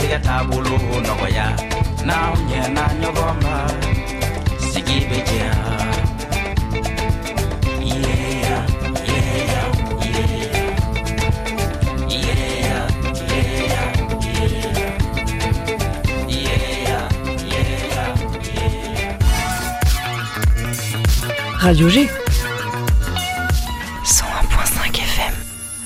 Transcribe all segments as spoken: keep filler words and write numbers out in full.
siga tabulu nogoya na unye na nyogomba sigi beja yeah yeah yeah yeah yeah yeah yeah yeah. Radio G cent un virgule cinq F M.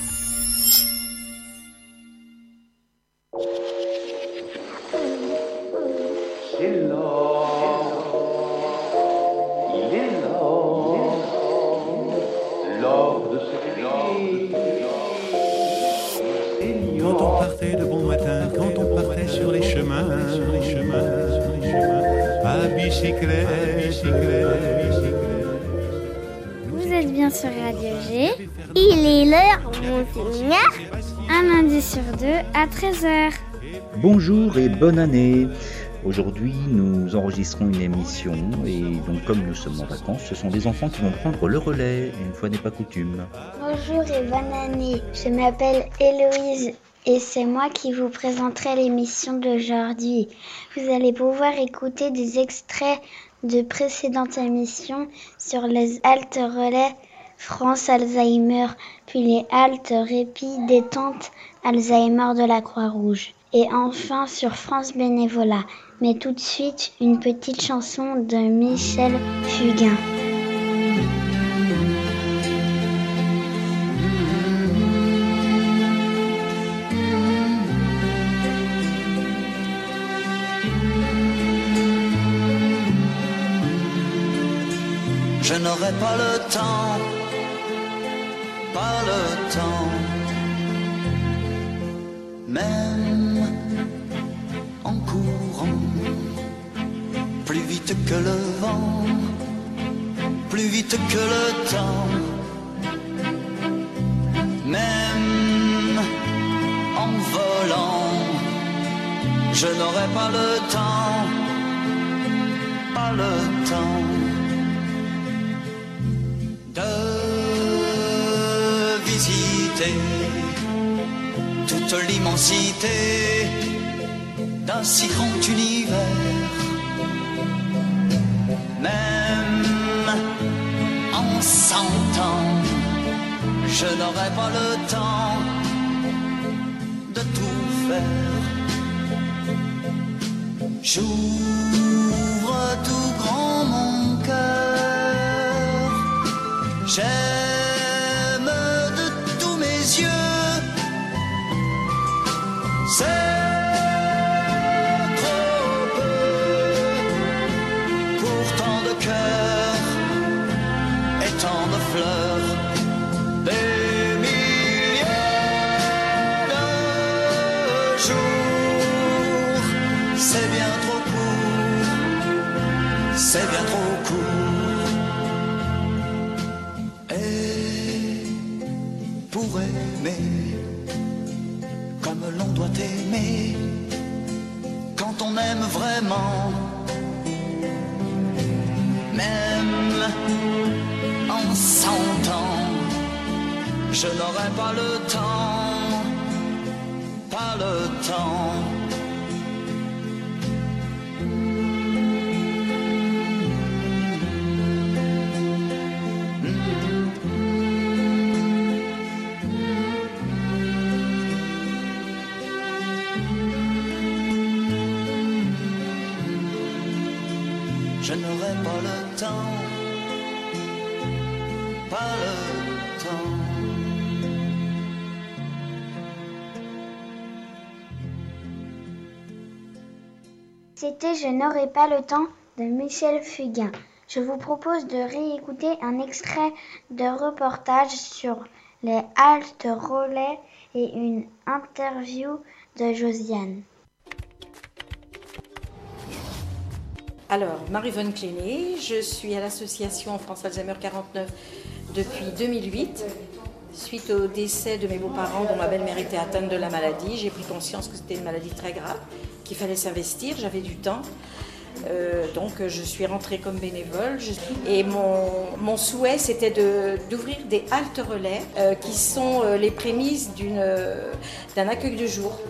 Quand on partait de bon matin, quand on partait sur les chemins, sur les chemins, sur les chemins, à bicyclette, à bicyclette, bicyclette. Vous êtes bien sur Radio G. Il est l'heure, monseigneur. Un lundi sur deux à treize heures. Bonjour et bonne année. Aujourd'hui, nous enregistrons une émission et donc comme nous sommes en vacances, ce sont des enfants qui vont prendre le relais, une fois n'est pas coutume. Bonjour et bonne année. Je m'appelle Héloïse et c'est moi qui vous présenterai l'émission d'aujourd'hui. Vous allez pouvoir écouter des extraits de précédentes émissions sur les haltes relais France Alzheimer, puis les haltes répit détente Alzheimer de la Croix-Rouge. Et enfin sur France Bénévolat. Mais tout de suite, une petite chanson de Michel Fugain. Je n'aurai pas le temps, pas le temps, même en courant, plus vite que le vent, plus vite que le temps, même en volant, je n'aurai pas le temps, pas le temps de visiter toute l'immensité d'un si grand univers. Même en cent ans, je n'aurai pas le temps de tout faire. J'ouvre tout grand mon cœur, j'aime de tous mes yeux. C'est fleurs, des milliers de jours, c'est bien trop court, c'est bien trop court. Et pour aimer, comme l'on doit aimer, quand on aime vraiment, même en cent ans, je n'aurai pas le temps, pas le temps. Je n'aurai pas le temps, pas le temps. C'était Je n'aurai pas le temps de Michel Fugain. Je vous propose de réécouter un extrait de reportage sur les haltes relais et une interview de Josiane. Alors, Marie-Vonne Cléné, je suis à l'association France Alzheimer quarante-neuf depuis deux mille huit. Suite au décès de mes beaux-parents dont ma belle-mère était atteinte de la maladie, j'ai pris conscience que c'était une maladie très grave, qu'il fallait s'investir, j'avais du temps. Euh, donc je suis rentrée comme bénévole je, et mon, mon souhait c'était de, d'ouvrir des haltes relais euh, qui sont euh, les prémices d'une, euh, d'un accueil de jour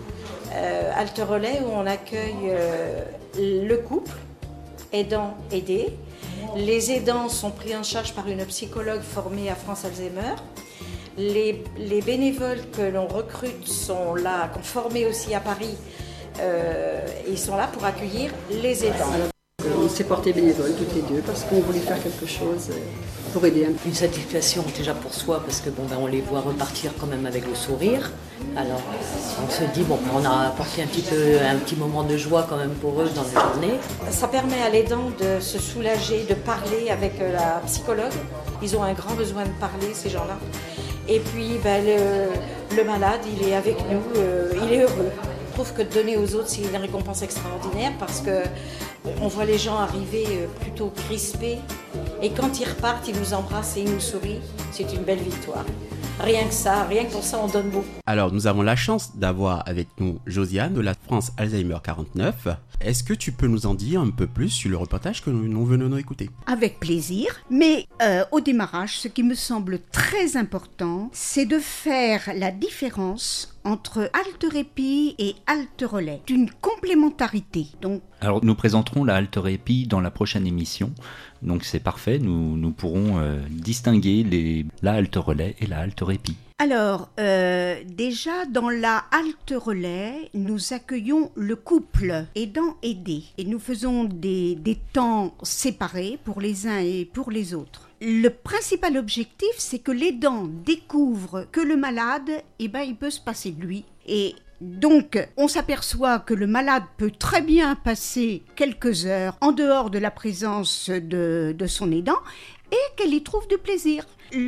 euh, halte relais où on accueille euh, le couple, aidant-aidé. Les aidants sont pris en charge par une psychologue formée à France Alzheimer. Les, les bénévoles que l'on recrute sont là, qu'on formés aussi à Paris, euh, ils sont là pour accueillir les aidants. On s'est portés bénévoles toutes les deux parce qu'on voulait faire quelque chose pour aider. Une satisfaction déjà pour soi parce que bon, ben, on les voit repartir quand même avec le sourire. Alors on se dit bon, on a apporté un petit peu un petit moment de joie quand même pour eux dans la journée. Ça permet à l'aidant de se soulager, de parler avec la psychologue. Ils ont un grand besoin de parler, ces gens-là. Et puis ben, le, le malade, il est avec nous, euh, il est heureux. Je trouve que donner aux autres, c'est une récompense extraordinaire parce que on voit les gens arriver plutôt crispés et quand ils repartent, ils nous embrassent et ils nous sourient. C'est une belle victoire. Rien que ça, rien que pour ça, on donne beaucoup. Alors, nous avons la chance d'avoir avec nous Josiane de la France Alzheimer quarante-neuf. Est-ce que tu peux nous en dire un peu plus sur le reportage que nous venons d'écouter ? Avec plaisir, mais euh, au démarrage, ce qui me semble très important, c'est de faire la différence entre halte répit et halte relais. C'est une complémentarité. Donc, Alors nous présenterons la halte répit dans la prochaine émission, donc c'est parfait, nous, nous pourrons euh, distinguer les, la halte relais et la halte répit. Alors, euh, déjà dans la halte relais, nous accueillons le couple aidant-aidé et nous faisons des, des temps séparés pour les uns et pour les autres. Le principal objectif, c'est que l'aidant découvre que le malade, eh ben, il peut se passer de lui. Et donc, on s'aperçoit que le malade peut très bien passer quelques heures en dehors de la présence de, de son aidant et qu'elle y trouve du plaisir.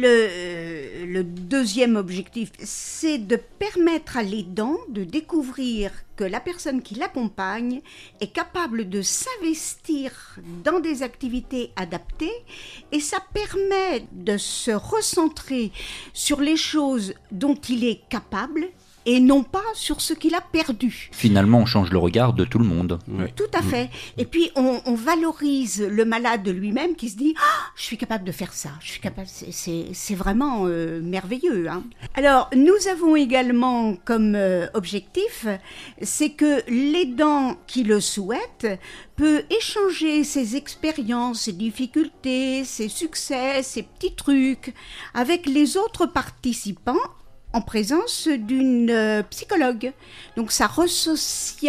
Le, le deuxième objectif, c'est de permettre à l'aidant de découvrir que la personne qui l'accompagne est capable de s'investir dans des activités adaptées et ça permet de se recentrer sur les choses dont il est capable et non pas sur ce qu'il a perdu. Finalement, on change le regard de tout le monde. Oui. Tout à fait. Et puis, on, on valorise le malade lui-même qui se dit ah, « je suis capable de faire ça, je suis capable, c'est, c'est, c'est vraiment euh, merveilleux. Hein. » Alors, nous avons également comme euh, objectif, c'est que l'aidant qui le souhaite peut échanger ses expériences, ses difficultés, ses succès, ses petits trucs avec les autres participants en présence d'une euh, psychologue. Donc ça resocialise.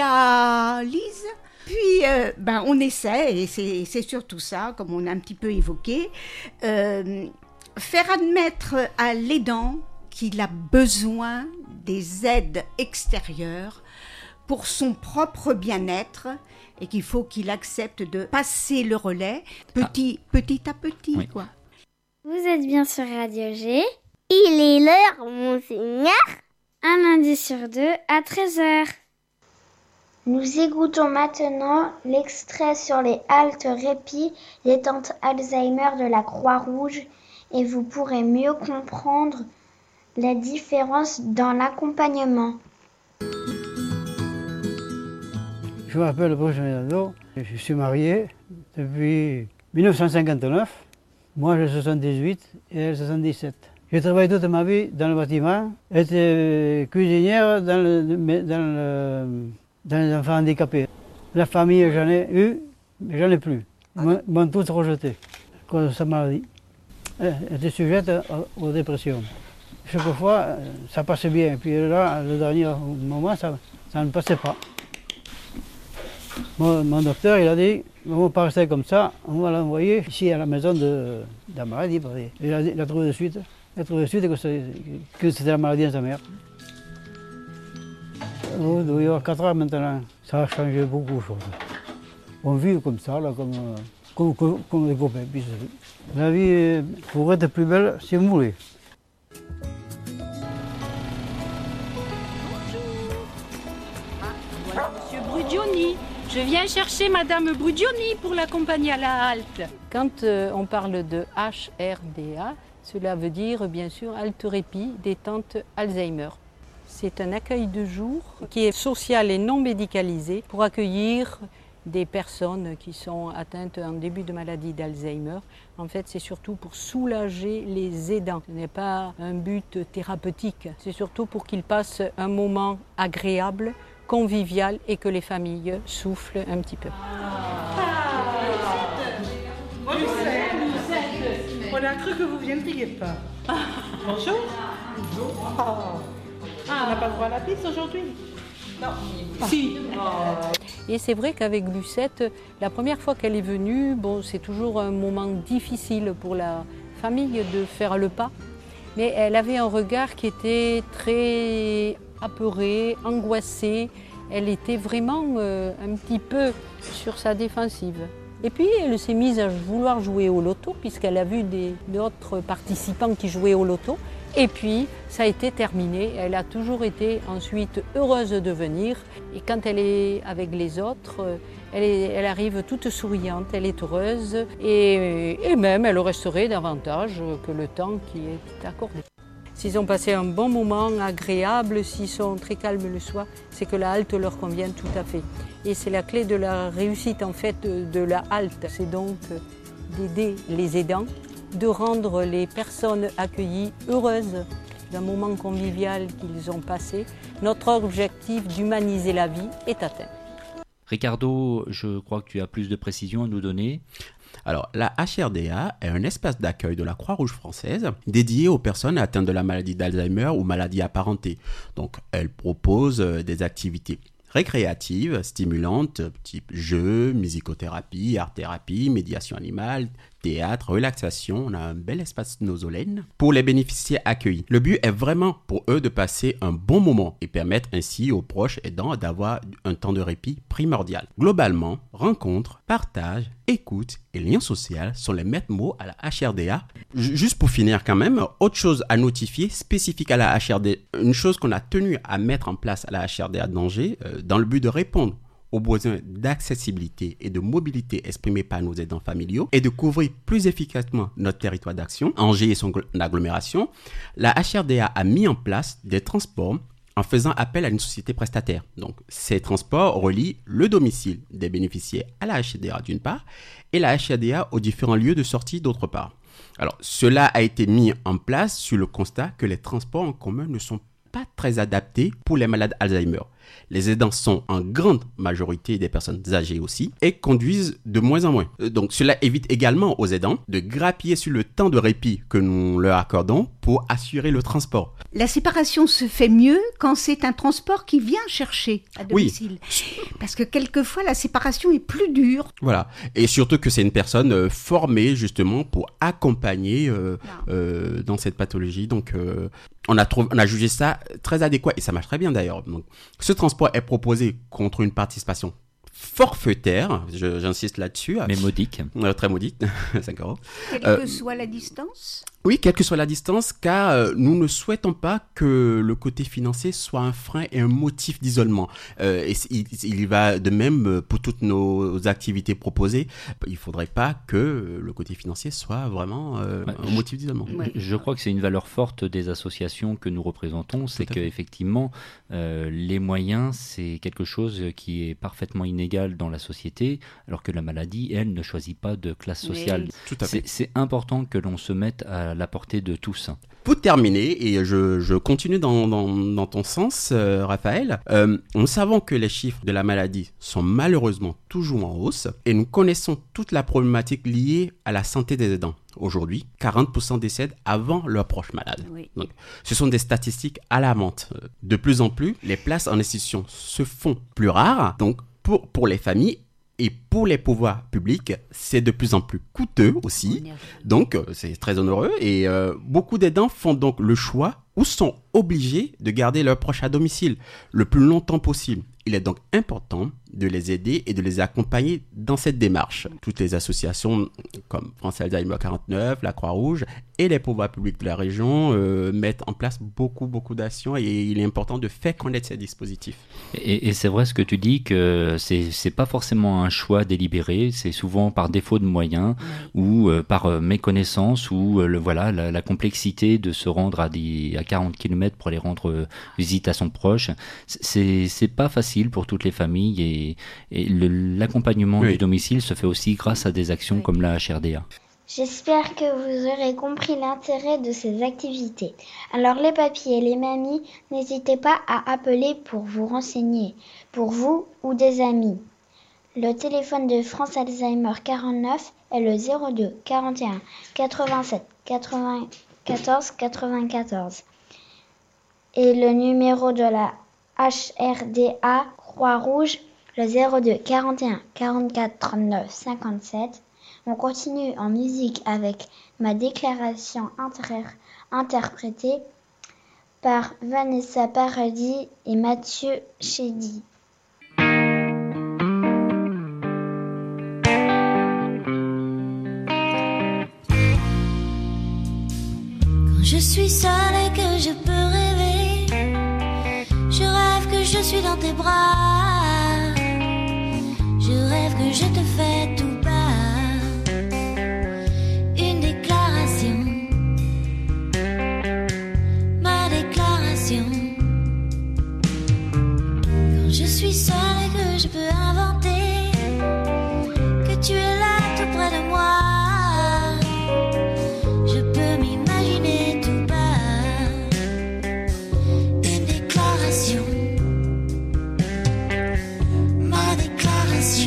Puis euh, ben, on essaie, et c'est, c'est surtout ça, comme on a un petit peu évoqué, euh, faire admettre à l'aidant qu'il a besoin des aides extérieures pour son propre bien-être et qu'il faut qu'il accepte de passer le relais petit, ah. petit à petit. Oui. Quoi. Vous êtes bien sur Radio G. Il est l'heure, monseigneur. Un lundi sur deux à treize heures. Nous écoutons maintenant l'extrait sur les haltes répit des tentes Alzheimer de la Croix-Rouge et vous pourrez mieux comprendre la différence dans l'accompagnement. Je m'appelle Bruce Menado, je suis marié depuis dix-neuf cent cinquante-neuf. Moi j'ai soixante-dix-huit et elle soixante-dix-sept. J'ai travaillé toute ma vie dans le bâtiment, j'étais cuisinière dans, le, dans, le, dans les enfants handicapés. La famille, j'en ai eu, mais j'en ai plus. Ils m'ont tous rejeté à cause de sa maladie. Elle était sujette aux dépressions. Chaque fois, ça passait bien. Puis là, le dernier moment, ça, ça ne passait pas. Mon, mon docteur, il a dit, on ne va pas rester comme ça, on va l'envoyer ici à la maison de, de la maladie. Il a, il a trouvé de suite. Il a trouvé de suite que, c'est, que c'était la maladie de sa mère. Oh, il doit y avoir quatre ans maintenant. Ça a changé beaucoup de choses. On vit comme ça, là, comme, comme, comme, comme des copains. Puis la vie pourrait être plus belle si vous voulez. Voilà Monsieur Brugioni. Je viens chercher Madame Brugioni pour l'accompagner à la halte. Quand euh, on parle de H R D A, cela veut dire bien sûr halte répit des tentes Alzheimer. C'est un accueil de jour qui est social et non médicalisé pour accueillir des personnes qui sont atteintes en début de maladie d'Alzheimer. En fait, c'est surtout pour soulager les aidants. Ce n'est pas un but thérapeutique, c'est surtout pour qu'ils passent un moment agréable convivial et que les familles soufflent un petit peu. On a cru que vous ne viendriez pas. Bonjour. Bonjour. Oh. Ah, on n'a pas le droit à la piste aujourd'hui? Non. Si. Oh. Et c'est vrai qu'avec Lucette, la première fois qu'elle est venue, bon, c'est toujours un moment difficile pour la famille de faire le pas. Mais elle avait un regard qui était très apeuré, angoissé. Elle était vraiment euh, un petit peu sur sa défensive. Et puis elle s'est mise à vouloir jouer au loto puisqu'elle a vu des, d'autres participants qui jouaient au loto. Et puis ça a été terminé. Elle a toujours été ensuite heureuse de venir. Et quand elle est avec les autres, elle, est, elle arrive toute souriante, elle est heureuse. Et, et même elle resterait davantage que le temps qui est accordé. S'ils ont passé un bon moment agréable, s'ils sont très calmes le soir, c'est que la halte leur convient tout à fait. Et c'est la clé de la réussite en fait de, de la halte. C'est donc d'aider les aidants, de rendre les personnes accueillies heureuses d'un moment convivial qu'ils ont passé. Notre objectif d'humaniser la vie est atteint. Ricardo, je crois que tu as plus de précisions à nous donner. Alors, la H R D A est un espace d'accueil de la Croix-Rouge française dédié aux personnes atteintes de la maladie d'Alzheimer ou maladies apparentées. Donc, elle propose des activités récréatives, stimulantes, type jeux, musicothérapie, art-thérapie, médiation animale, théâtre, relaxation. On a un bel espace nosolène pour les bénéficiaires accueillis. Le but est vraiment pour eux de passer un bon moment et permettre ainsi aux proches aidants d'avoir un temps de répit primordial. Globalement, rencontres, partage, écoute et lien social sont les maîtres mots à la H R D A. Juste pour finir quand même, autre chose à notifier spécifique à la H R D A, une chose qu'on a tenu à mettre en place à la H R D A d'Angers euh, dans le but de répondre aux besoins d'accessibilité et de mobilité exprimés par nos aidants familiaux et de couvrir plus efficacement notre territoire d'action, Angers et son agglomération, la H R D A a mis en place des transports en faisant appel à une société prestataire. Donc, ces transports relient le domicile des bénéficiaires à la H R D A d'une part et la H R D A aux différents lieux de sortie d'autre part. Alors, cela a été mis en place sur le constat que les transports en commun ne sont pas très adaptés pour les malades Alzheimer. Les aidants sont en grande majorité des personnes âgées aussi et conduisent de moins en moins. Donc cela évite également aux aidants de grappiller sur le temps de répit que nous leur accordons pour assurer le transport. La séparation se fait mieux quand c'est un transport qui vient chercher à domicile. Oui. Parce que quelquefois la séparation est plus dure. Voilà. Et surtout que c'est une personne euh, formée justement pour accompagner euh, euh, dans cette pathologie. Donc euh, on a trouvé, on a jugé ça très adéquat et ça marche très bien d'ailleurs. Donc, ce transport est proposé contre une participation forfaitaire, je, j'insiste là-dessus. Mais modique. Euh, très modique, cinq euros. Quelle euh, que soit la distance ? Oui, quelle que soit la distance, car euh, nous ne souhaitons pas que le côté financier soit un frein et un motif d'isolement. Euh, et il, il va de même pour toutes nos activités proposées. Il ne faudrait pas que le côté financier soit vraiment euh, ouais, un je, motif d'isolement. Ouais. Je crois que c'est une valeur forte des associations que nous représentons, c'est qu'effectivement, euh, les moyens, c'est quelque chose qui est parfaitement inégal dans la société, alors que la maladie, elle, ne choisit pas de classe sociale. Oui. Tout à fait. C'est, c'est important que l'on se mette à la portée de tous. Pour terminer, et je, je continue dans, dans, dans ton sens, euh, Raphaël, euh, nous savons que les chiffres de la maladie sont malheureusement toujours en hausse et nous connaissons toute la problématique liée à la santé des aidants. Aujourd'hui, quarante pour cent décèdent avant leur proche malade. Oui. Donc, ce sont des statistiques alarmantes. De plus en plus, les places en institution se font plus rares. Donc, pour, pour les familles, et pour les pouvoirs publics, c'est de plus en plus coûteux aussi. Donc, c'est très onéreux. Et euh, beaucoup d'aidants font donc le choix ou sont obligés de garder leurs proches à domicile le plus longtemps possible. Il est donc important de les aider et de les accompagner dans cette démarche. Toutes les associations comme France Alzheimer quarante-neuf, la Croix-Rouge et les pouvoirs publics de la région euh, mettent en place beaucoup, beaucoup d'actions et il est important de faire connaître ces dispositifs. Et, et c'est vrai ce que tu dis que c'est, c'est pas forcément un choix délibéré, c'est souvent par défaut de moyens ou euh, par euh, méconnaissance ou euh, le, voilà, la, la complexité de se rendre à, des, à quarante kilomètres pour aller rendre euh, visite à son proche. C'est, c'est pas facile pour toutes les familles et, et le, l'accompagnement oui. du domicile se fait aussi grâce à des actions oui. comme la H R D A. J'espère que vous aurez compris l'intérêt de ces activités. Alors les papis et les mamies, n'hésitez pas à appeler pour vous renseigner, pour vous ou des amis. Le téléphone de France Alzheimer quarante-neuf est le zéro deux quarante et un quatre-vingt-sept quatre-vingt-quatorze quatre-vingt-quatorze. Et le numéro de la H R D A Croix-Rouge, le zéro deux quarante et un quarante-quatre trente-neuf cinquante-sept. On continue en musique avec Ma déclaration inter- interprétée par Vanessa Paradis et Mathieu Chédy. Quand je suis seule et que je peux rêver, je rêve que je suis dans tes bras, je rêve que je te fais tout bas. Une déclaration, ma déclaration. Quand je suis seule et que je peux inventer que tu es là tout près de moi, je peux m'imaginer tout bas. Une déclaration, ma déclaration.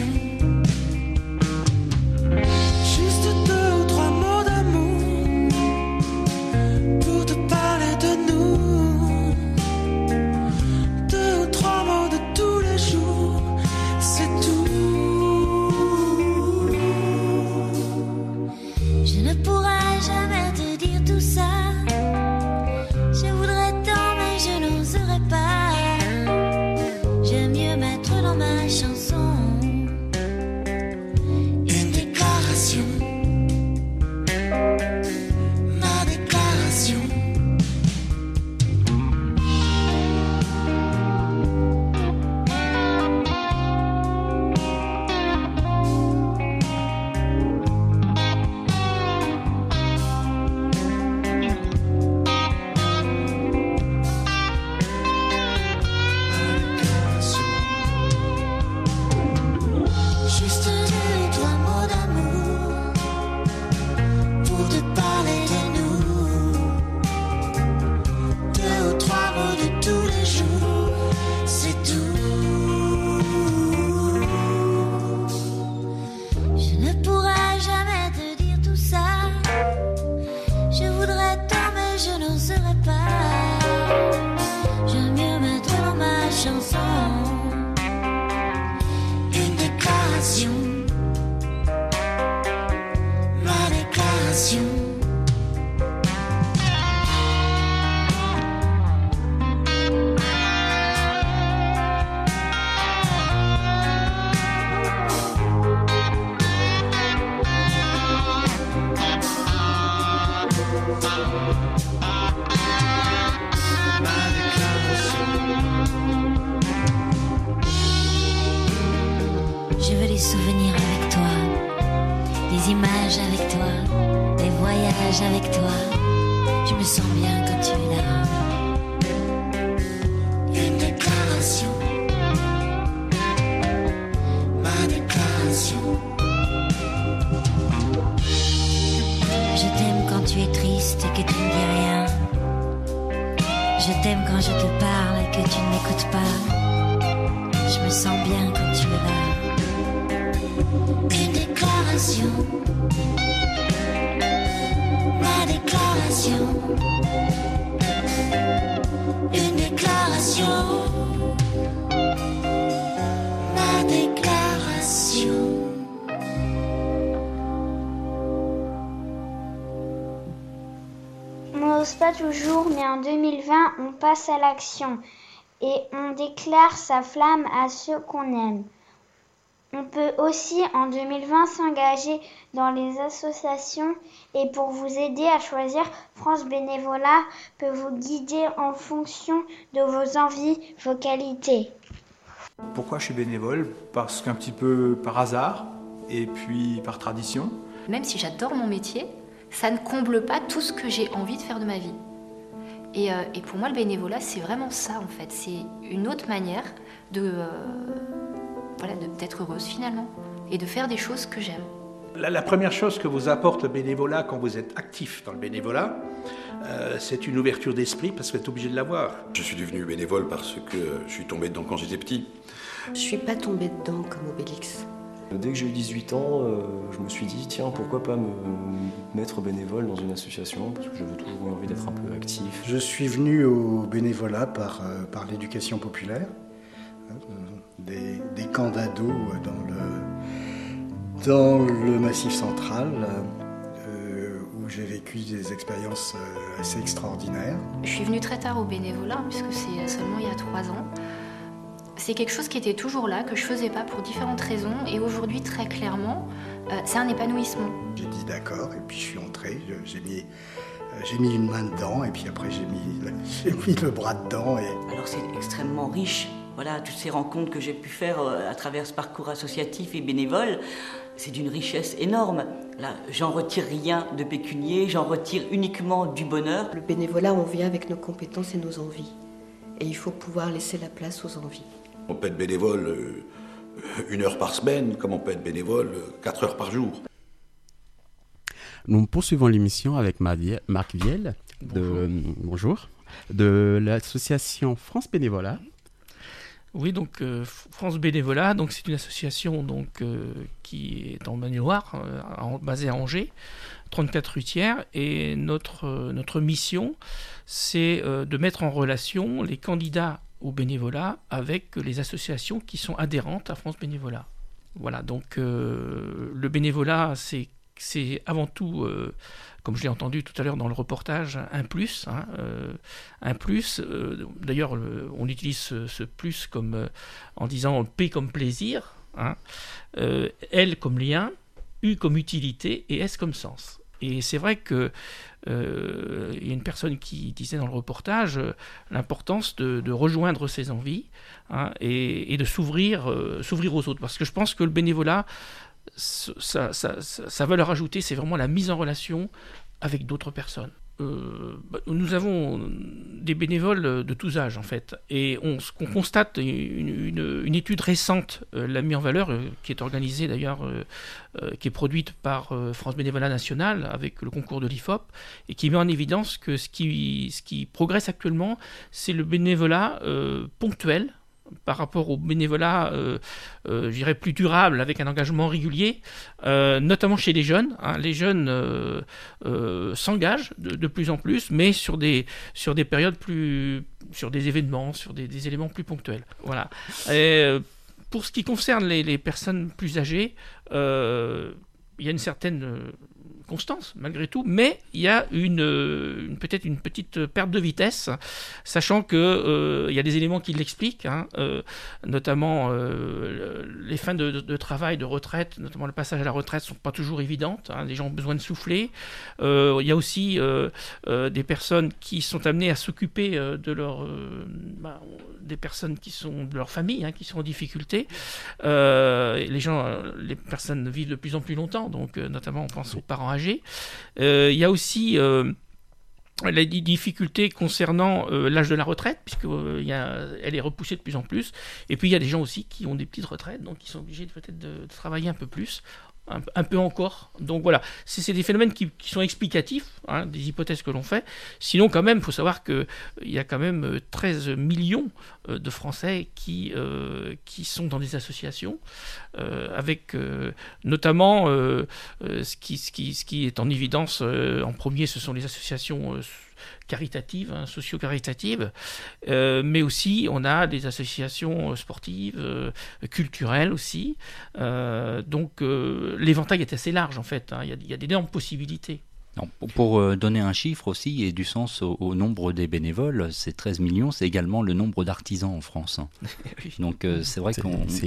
Juste deux ou trois mots d'amour pour te parler de nous. Deux ou trois mots de tous les jours, c'est tout. Je ne pourrai jamais te dire tout ça. Je voudrais tant mais je n'oserais pas. J'aime mieux mettre dans ma chanson une déclaration, ma déclaration. Juste deux ou trois mots d'amour pour te parler de nous. Deux ou trois mots de tous les jours, c'est tout. Je ne pourrai jamais te dire tout ça. Je voudrais tant mais je n'oserais pas. J'aime mieux mettre dans ma chanson une déclaration, ma déclaration. Je veux des souvenirs avec toi, des images avec toi, des voyages avec toi. Je me sens bien quand tu es là. Une déclaration, ma déclaration. Je t'aime quand tu es triste et que tu ne dis rien. Je t'aime quand je te parle et que tu ne m'écoutes pas. Je me sens bien quand tu es là. Une déclaration, ma déclaration. Une déclaration, ma déclaration. On n'ose pas toujours, mais en deux mille vingt, on passe à l'action et on déclare sa flamme à ceux qu'on aime. On peut aussi, en deux mille vingt, s'engager dans les associations et pour vous aider à choisir, France Bénévolat peut vous guider en fonction de vos envies, vos qualités. Pourquoi je suis bénévole? Parce qu'un petit peu par hasard et puis par tradition. Même si j'adore mon métier, ça ne comble pas tout ce que j'ai envie de faire de ma vie. Et, euh, et pour moi, le bénévolat, c'est vraiment ça, en fait. C'est une autre manière de, euh, voilà, de, d'être heureuse, finalement, et de faire des choses que j'aime. La, la première chose que vous apporte le bénévolat quand vous êtes actif dans le bénévolat, euh, c'est une ouverture d'esprit parce que vous êtes obligé de l'avoir. Je suis devenu bénévole parce que je suis tombé dedans quand j'étais petit. Je suis pas tombée dedans comme Obélix. Dès que j'ai eu dix-huit ans, euh, je me suis dit, tiens, pourquoi pas me mettre bénévole dans une association, parce que j'avais toujours eu envie d'être un peu actif. Je suis venu au bénévolat par, euh, par l'éducation populaire, euh, des, des camps d'ados dans le, dans le Massif central, euh, où j'ai vécu des expériences euh, assez extraordinaires. Je suis venue très tard au bénévolat, puisque c'est seulement il y a trois ans. C'est quelque chose qui était toujours là, que je faisais pas pour différentes raisons, et aujourd'hui, très clairement, euh, c'est un épanouissement. J'ai dit d'accord, et puis je suis entré, j'ai mis, j'ai mis une main dedans, et puis après j'ai mis, j'ai mis le bras dedans. Et... Alors c'est extrêmement riche, voilà, toutes ces rencontres que j'ai pu faire à travers ce parcours associatif et bénévole, c'est d'une richesse énorme. Là, j'en retire rien de pécunier, j'en retire uniquement du bonheur. Le bénévolat, on vient avec nos compétences et nos envies, et il faut pouvoir laisser la place aux envies. On peut être bénévole euh, une heure par semaine, comme on peut être bénévole euh, quatre heures par jour. Nous poursuivons l'émission avec Marc Viel, de, bonjour. bonjour, de l'association France Bénévolat. Oui, donc euh, France Bénévolat, donc c'est une association donc euh, qui est en Maine-et-Loire, euh, basée à Angers, trente-quatre rue Thiers, et notre euh, notre mission, c'est euh, de mettre en relation les candidats au bénévolat avec les associations qui sont adhérentes à France Bénévolat. Voilà, donc euh, le bénévolat, c'est, c'est avant tout, euh, comme je l'ai entendu tout à l'heure dans le reportage, un plus. Hein, euh, un plus, euh, d'ailleurs, le, on utilise ce, ce plus comme, euh, en disant P comme plaisir, hein, euh, L comme lien, U comme utilité et S comme sens. Et c'est vrai que euh, il y a une personne qui disait dans le reportage euh, l'importance de, de rejoindre ses envies, hein, et, et de s'ouvrir, euh, s'ouvrir aux autres. Parce que je pense que le bénévolat, sa, sa, sa valeur ajoutée, c'est vraiment la mise en relation avec d'autres personnes. Euh, nous avons des bénévoles de tous âges en fait, et on, on constate une, une, une étude récente, euh, l'a mis en valeur, euh, qui est organisée d'ailleurs, euh, euh, qui est produite par euh, France Bénévolat National avec le concours de l'I F O P, et qui met en évidence que ce qui, ce qui progresse actuellement, c'est le bénévolat euh, ponctuel, par rapport au bénévolat, euh, euh, je dirais, plus durable, avec un engagement régulier, euh, notamment chez les jeunes. Hein. Les jeunes euh, euh, s'engagent de, de plus en plus, mais sur des, sur des périodes plus... sur des événements, sur des, des éléments plus ponctuels. Voilà. Et, euh, pour ce qui concerne les, les personnes plus âgées, euh, il y a une certaine... Euh, constance malgré tout, mais il y a une, une peut-être une petite perte de vitesse, sachant que euh, il y a des éléments qui l'expliquent, hein, euh, notamment euh, les fins de, de, de travail, de retraite, notamment le passage à la retraite, sont pas toujours évidentes. Hein, les gens ont besoin de souffler. Euh, il y a aussi euh, euh, des personnes qui sont amenées à s'occuper euh, de leur, euh, bah, des personnes qui sont de leur famille, hein, qui sont en difficulté. Euh, les gens, les personnes vivent de plus en plus longtemps, donc euh, notamment on pense aux parents âgés. Il euh, y a aussi euh, la difficulté concernant euh, l'âge de la retraite, puisqu'elle euh, est repoussée de plus en plus. Et puis il y a des gens aussi qui ont des petites retraites, donc qui sont obligés de, peut-être de, de travailler un peu plus, un, un peu encore. Donc voilà, c'est, c'est des phénomènes qui, qui sont explicatifs, hein, des hypothèses que l'on fait. Sinon quand même, il faut savoir qu'il y a quand même treize millions euh, de Français qui, euh, qui sont dans des associations, euh, avec euh, notamment euh, euh, ce, qui, ce, qui, ce qui est en évidence euh, en premier, ce sont les associations euh, caritatives, hein, socio-caritatives, euh, mais aussi on a des associations sportives, euh, culturelles aussi. Euh, donc euh, l'éventail est assez large en fait, hein. Il y a, il y a d'énormes possibilités. Non, pour donner un chiffre aussi et du sens au, au nombre des bénévoles, ces treize millions, c'est également le nombre d'artisans en France. Donc euh, c'est vrai que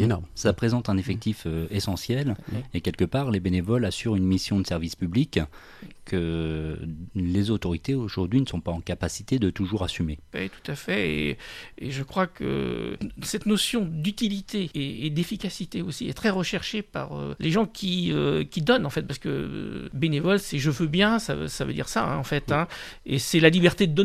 ça présente un effectif euh, essentiel, et quelque part les bénévoles assurent une mission de service public que les autorités aujourd'hui ne sont pas en capacité de toujours assumer. Oui, tout à fait, et, et je crois que cette notion d'utilité et, et d'efficacité aussi est très recherchée par euh, les gens qui, euh, qui donnent en fait, parce que euh, bénévole c'est je veux bien, ça, ça veut dire ça hein, en fait, hein, et c'est la liberté de donner.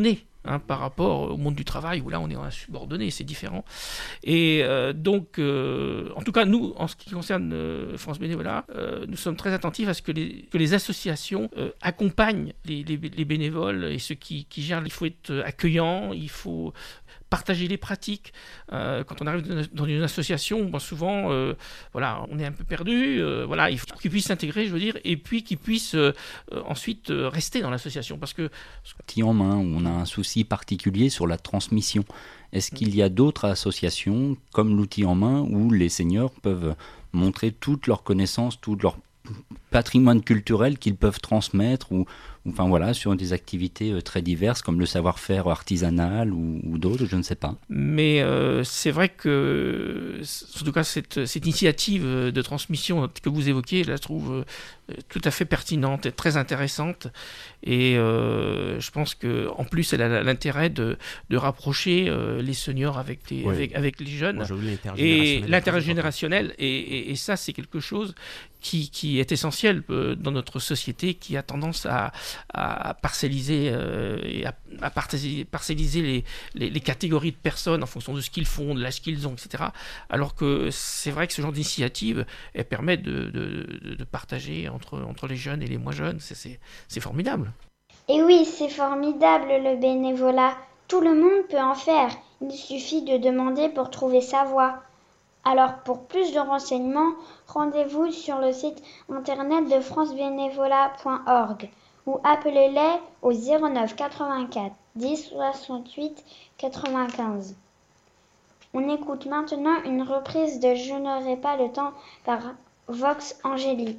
hein, par rapport au monde du travail où là on est en subordonné, c'est différent. Et euh, donc, euh, en tout cas, nous, en ce qui concerne euh, France Bénévolat, euh, nous sommes très attentifs à ce que les, que les associations euh, accompagnent les, les, les bénévoles et ceux qui, qui gèrent. Il faut être accueillant, il faut partager les pratiques. Euh, quand on arrive dans une association, bon, souvent, euh, voilà, on est un peu perdu. Euh, voilà, il faut qu'ils puissent s'intégrer, je veux dire, et puis qu'ils puissent euh, ensuite euh, rester dans l'association, parce que petit en main, où on a un souci particulier sur la transmission. Est-ce qu'il y a d'autres associations comme l'outil en main où les seniors peuvent montrer toutes leurs connaissances, tout leur patrimoine culturel qu'ils peuvent transmettre ou enfin voilà, sur des activités très diverses comme le savoir-faire artisanal ou, ou d'autres, je ne sais pas. Mais euh, c'est vrai que, en tout cas, cette, cette initiative de transmission que vous évoquez, je la trouve euh, tout à fait pertinente et très intéressante. Et euh, je pense qu'en plus, elle a l'intérêt de, de rapprocher euh, les seniors avec les, oui. avec, avec les jeunes. Moi, et l'intergénérationnel. Et, et, et ça, c'est quelque chose qui, qui est essentiel euh, dans notre société, qui a tendance à à parcelliser euh, et à, à parcelliser les, les, les catégories de personnes en fonction de ce qu'ils font, de l'âge qu'ils ont, et cetera. Alors que c'est vrai que ce genre d'initiative, elle permet de, de, de partager entre, entre les jeunes et les moins jeunes. C'est, c'est, c'est formidable. Et oui, c'est formidable le bénévolat. Tout le monde peut en faire. Il suffit de demander pour trouver sa voie. Alors, pour plus de renseignements, rendez-vous sur le site internet de france bénévolat point org. Ou appelez-les au zéro neuf quatre-vingt-quatre dix soixante-huit quatre-vingt-quinze. On écoute maintenant une reprise de Je n'aurai pas le temps par Vox Angeli.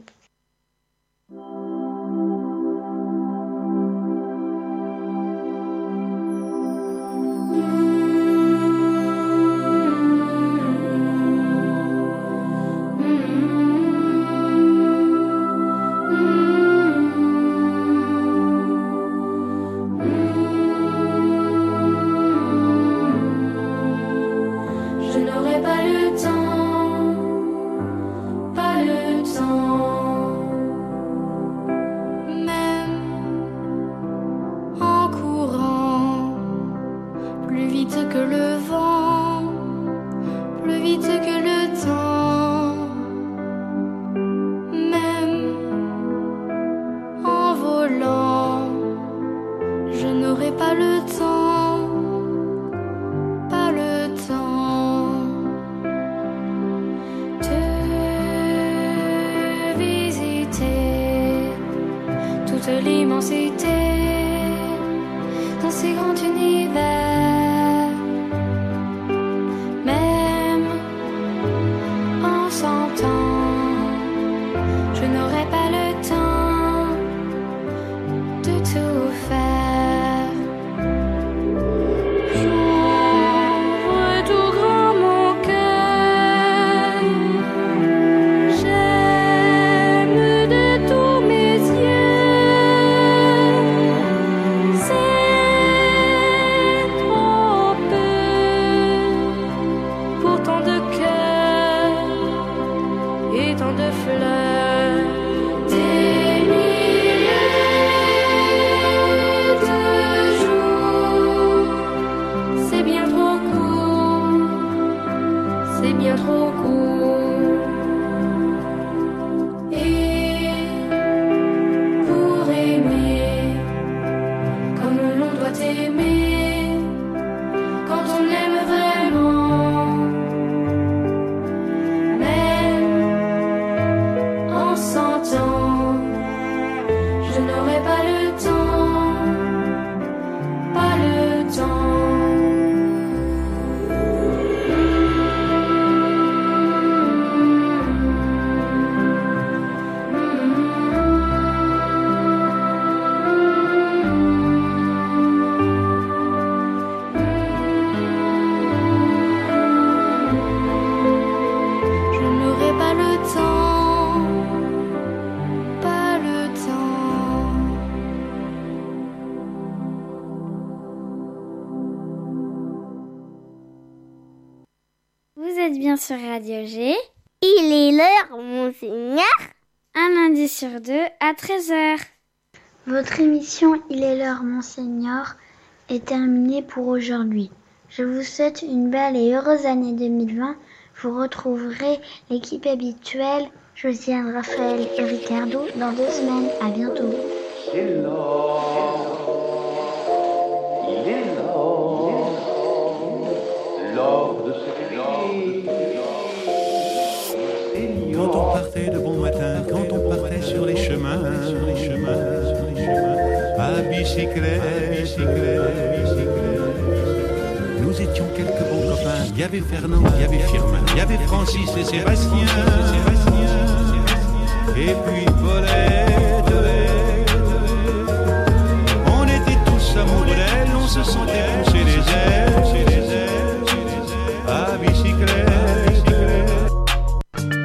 Sur Radio G. Il est l'heure, monseigneur. Un lundi sur deux à treize heures. Votre émission Il est l'heure, monseigneur, est terminée pour aujourd'hui. Je vous souhaite une belle et heureuse année deux mille vingt. Vous retrouverez l'équipe habituelle, Josiane, Raphaël et Ricardo, dans deux semaines. À bientôt. C'est l'or, il est l'or, l'or de ce pays. Quand on partait de bon matin, quand on partait sur les chemins, sur les chemins, sur les chemins, à bicyclette, à bicyclette, bicyclette. Nous étions quelques bons copains. Il y avait Fernand, il y avait Firmin, il y avait Francis et Sébastien, et puis Paulette.